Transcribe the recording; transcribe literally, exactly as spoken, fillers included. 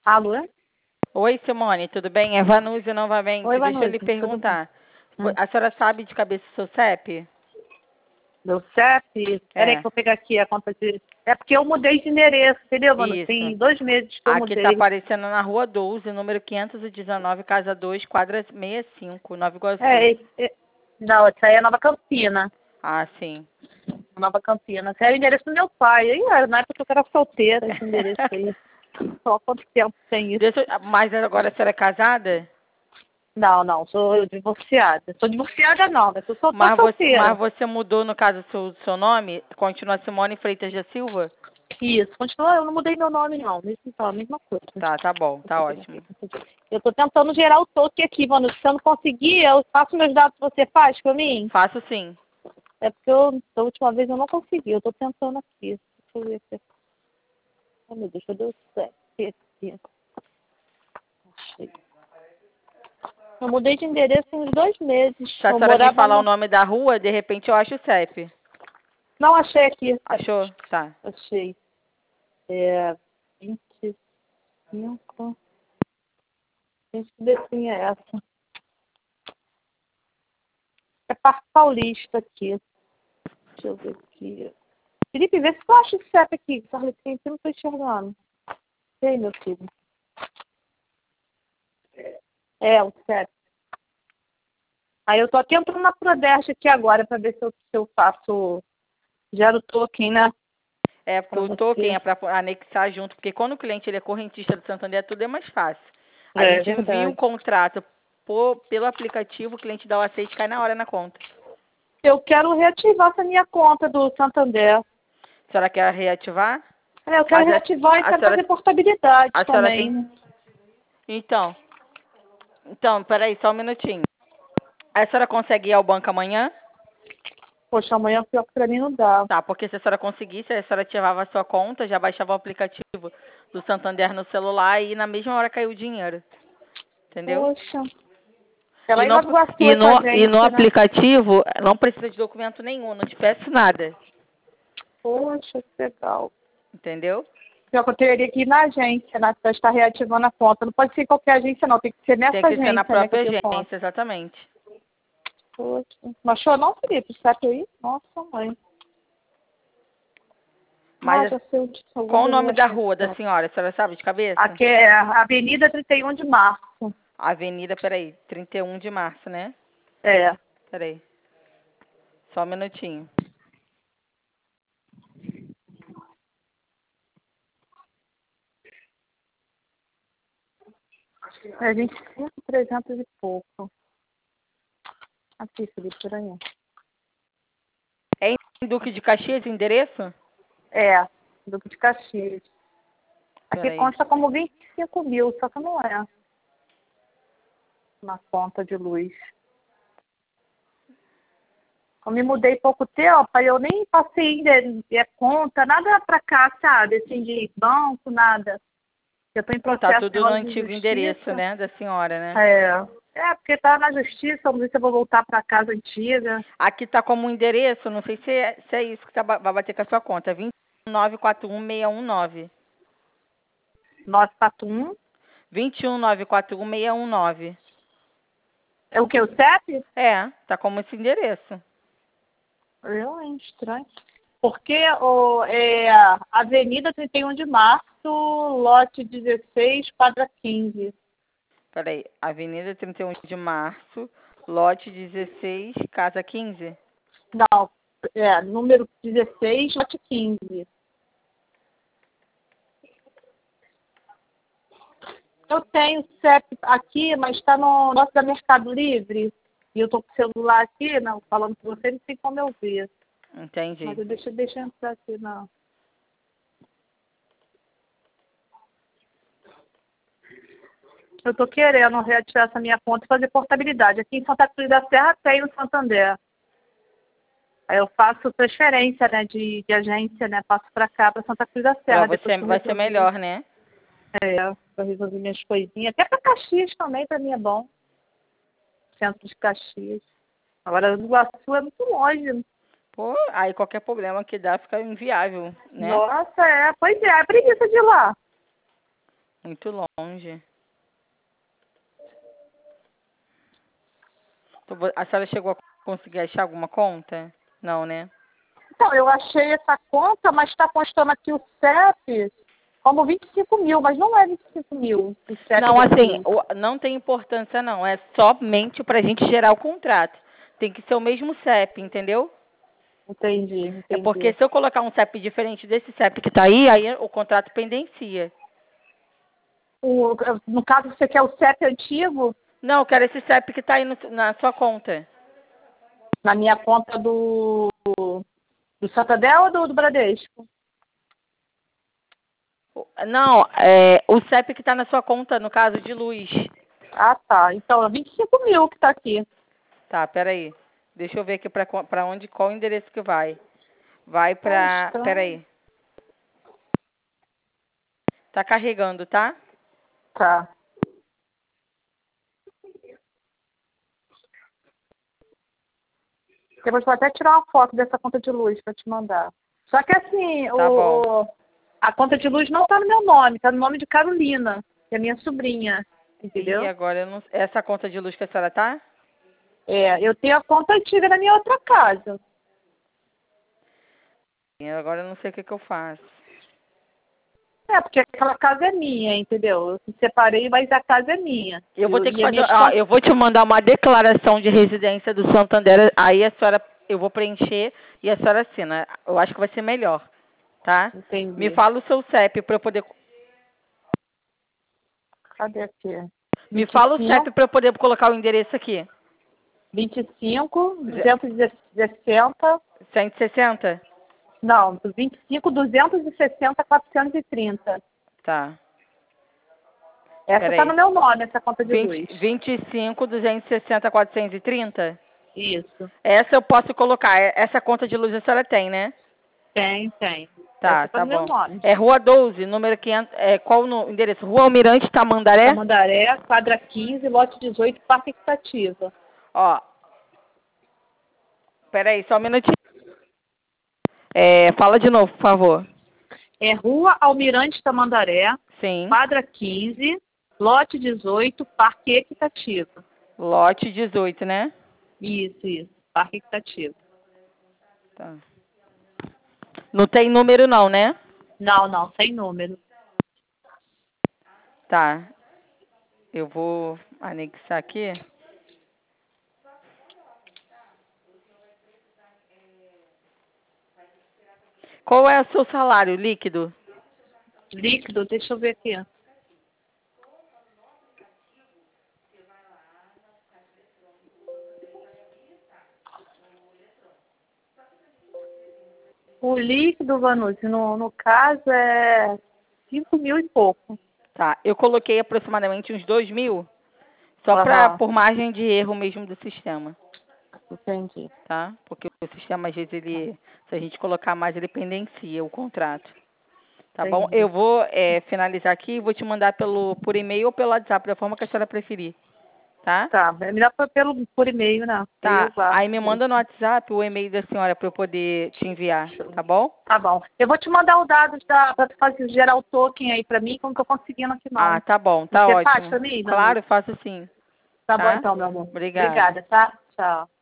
Alô? Oi, Simone, tudo bem? É Vanúzia novamente. Oi, Deixa eu lhe Vanúzia, tudo bem? perguntar. Vo- Hum. A senhora sabe de cabeça o seu C E P? Meu C E P? Peraí É. que eu vou pegar aqui a conta de... É porque eu mudei de endereço, entendeu, mano? Isso. Tem dois meses que eu Aqui tá mudei. aparecendo na Rua doze, número quinhentos e dezenove, Casa dois, quadra sessenta e cinco, Nova Iguaçu. É, é, é... Não, essa aí é Nova Campina. Ah, sim. Nova Campina. Esse é o endereço do meu pai. Aí, era na época que eu era solteira, esse endereço aí. Só quanto tempo tem isso? Deixa eu... Mas agora a senhora é casada? Não, não, sou divorciada. Sou divorciada não, mas eu sou só Mas você, solteira. mas você mudou, no caso, seu, seu nome? Continua Simone Freitas da Silva? Isso, continua, eu não mudei meu nome não, mesmo então, a mesma coisa. Tá, tá bom, tá ótimo. Eu tô tentando gerar o toque aqui, mano. Se eu não conseguir, eu faço meus dados que você faz pra mim. Faço sim. É porque eu, da última vez eu não consegui, eu tô tentando aqui. Deixa eu ver se... Oh, meu Deus, cadê o sete aqui? Achei. Eu mudei de endereço tem uns dois meses. Se a Eu senhora me morava falar o no... nome da rua, de repente eu acho o C E P. Não, achei aqui. Achou? Tá. Achei. É... vinte e cinco... Gente, que desenho é essa? É Parque Paulista aqui. Deixa eu ver aqui. Felipe, vê se tu acha esse C E P aqui. Essa letrinha aqui eu não tô enxergando. Ei, meu filho. É, o C E P. Aí eu tô aqui entrando na Prodeste aqui agora pra ver se eu, se eu faço... Gero token, né? É, porque Pra o você. token é para anexar junto, porque quando o cliente ele é correntista do Santander, tudo é mais fácil. A É gente envia o verdade. contrato por, pelo aplicativo, o cliente dá o aceite e cai na hora na conta. Eu quero reativar essa minha conta do Santander. A senhora quer reativar? É, eu quero Mas a, reativar e a quero senhora, fazer portabilidade a senhora também, tem... né? Então, então, peraí, só um minutinho. A senhora consegue ir ao banco amanhã? Poxa, amanhã pior que pra mim não dá. Tá, porque se a senhora conseguisse, a senhora ativava a sua conta, já baixava o aplicativo do Santander no celular e na mesma hora caiu o dinheiro. Entendeu? Poxa. Ela E, em não, Nova Iguaçu e, essa no, e no gente, né? aplicativo não precisa de documento nenhum, não te peço nada. Poxa, que legal. Entendeu? Pior que eu teria que ir na agência, né? Pra estar reativando a conta. Não pode ser em qualquer agência, não. Tem que ser Tem nessa que ser na agência, né? Que eu própria tenho conta. agência, exatamente. Poxa. Não achou não, Felipe? Sabe aí? Nossa, mãe. Ah, Mas já sei onde são. qual o Onde eu nome da achei rua da essa. senhora? A senhora sabe de cabeça? Aqui é a Avenida trinta e um de Março. Avenida, peraí, trinta e um de março, né? É. Peraí. Só um minutinho. É vinte e cinco, trezentos e pouco. Aqui, Felipe, por aí. É em Duque de Caxias o endereço? É, Duque de Caxias. Aqui Peraí. consta como vinte e cinco mil, só que não é. Na conta de luz. Eu me mudei pouco tempo, aí eu nem passei ainda é, conta, nada pra cá, sabe? Assim, de banco, nada. Eu tô em Pô, tá processo tudo no de antigo justiça. endereço, né, da senhora, né? É. É, porque tá na justiça, vamos ver se eu vou voltar pra casa antiga. Aqui tá como endereço, não sei se é, se é isso que tá, ba- vai bater com a sua conta. vinte e um nove quatro um seis um nove. novecentos e quatro um. vinte e um nove quatro um seis um nove. É o que? O C E P? É, tá como esse endereço. Eu, hein? Estranho. Porque o, é, Avenida trinta e um de Março, lote dezesseis, quadra quinze. Peraí, Avenida trinta e um de Março, lote dezesseis, casa quinze. Não, é, número dezesseis, lote quinze. Eu tenho C E P aqui, mas está no nosso da Mercado Livre. E eu tô com o celular aqui, não, falando com você, não tem como eu ver. Entendi. Mas eu deixa, deixa eu entrar aqui, não. Eu tô querendo reativar essa minha conta e fazer portabilidade. Aqui em Santa Cruz da Serra tem o Santander. Aí eu faço transferência, né, de, de agência, né, passo para cá, para Santa Cruz da Pra Serra. Depois você que eu vai ser resolvi, melhor, né? é, para resolver minhas coisinhas. Até para Caxias também, para mim é bom. Centro de Caxias. Agora, o Iguaçu é muito longe. Pô, aí qualquer problema que dá fica inviável, né? Nossa, é. Pois é, é preguiça de ir lá. Muito longe. Então, vo- A senhora chegou a conseguir achar alguma conta? Não, né? Então, eu achei essa conta, mas está constando aqui o C E P como vinte e cinco mil, mas não é vinte e cinco mil o C E P Não, assim, daqui. o- não tem importância não. É somente pra gente gerar o contrato. Tem que ser o mesmo C E P, entendeu? Entendi, É porque entendi. se eu colocar um C E P diferente desse C E P que tá aí, aí o contrato pendencia. O, no caso, você quer o C E P antigo Não, eu quero esse C E P que tá aí no- na sua conta. na minha conta do, do Santander ou do, do Bradesco? O- Não, é o C E P que tá na sua conta, no caso de luz. Ah, tá. Então, é vinte e cinco mil que está aqui. Tá, peraí. Deixa eu ver aqui pra, qua- pra onde, qual o endereço que vai. Vai Ah, pra... estranho. Peraí. Tá carregando, tá? Tá. Depois vou até tirar uma foto dessa conta de luz para te mandar. Só que assim, Tá bom. o, o- a conta de luz não está no meu nome, está no nome de Carolina, que é minha sobrinha, E entendeu? agora eu não... Essa conta de luz que a senhora tá? É, eu tenho a conta antiga na minha outra casa. E agora eu não sei o que que eu faço. É, porque aquela casa é minha, entendeu? Eu me separei, mas a casa é minha. Eu vou ter que e a fazer... minha Ó, contas... eu vou te mandar uma declaração de residência do Santander. Aí a senhora... Eu vou preencher e a senhora assina. Eu acho que vai ser melhor, tá? Me Entendi. fala o seu C E P pra eu poder... Cadê aqui? Me fala o C E P vinte e cinco, pra eu poder colocar o endereço aqui. vinte e cinco, Ze- duzentos e sessenta, cento e sessenta? não, vinte e cinco, duzentos e sessenta, quatrocentos e trinta. Tá. Essa está Peraí. no meu nome, essa conta de vinte, luz. vinte e cinco, duzentos e sessenta, quatrocentos e trinta? Isso. Essa eu posso colocar. É- Essa conta de luz a senhora tem, né? Tem, tem. Tá, Essa está tá no meu bom. nome. É Rua doze, número quinhentos. É, qual o endereço? Rua Almirante Tamandaré? Tamandaré, quadra quinze, lote dezoito, Parque Equitativa. Ó, peraí, só um minutinho. É, fala de novo, por favor. É Rua Almirante Tamandaré, Sim. quadra quinze, lote dezoito, Parque Equitativa. Lote dezoito, né? Isso, isso. Parque Equitativa. Tá. Não tem número não, né? Não, não, sem número. Tá. Eu vou anexar aqui. Qual é o seu salário líquido? Líquido, deixa eu ver aqui. O líquido, Vanucci, no, no caso, é cinco mil e pouco. Tá. Eu coloquei aproximadamente uns dois mil. Só pra, Aham, por margem de erro mesmo do sistema, entendi. tá? Porque o sistema, às vezes, ele, se a gente colocar mais, ele pendencia o contrato. Tá bom? Entendi. Eu vou é, finalizar aqui e vou te mandar pelo, por e-mail ou pelo WhatsApp, da forma que a senhora preferir, tá? Tá, é melhor por, pelo, por e-mail, né? Aí eu Tá. guardo. Aí me manda no WhatsApp o e-mail da senhora para eu poder te enviar, tá bom? Tá bom. Eu vou te mandar os dados da, pra tu fazer, gerar o token aí pra mim, que eu não tô conseguindo aqui Ah, não. tá bom, tá Você faz ótimo. pra mim, Vanucci? Claro, faço sim. Tá bom Tá? então, meu amor. Obrigada. Obrigada, tá? Tchau.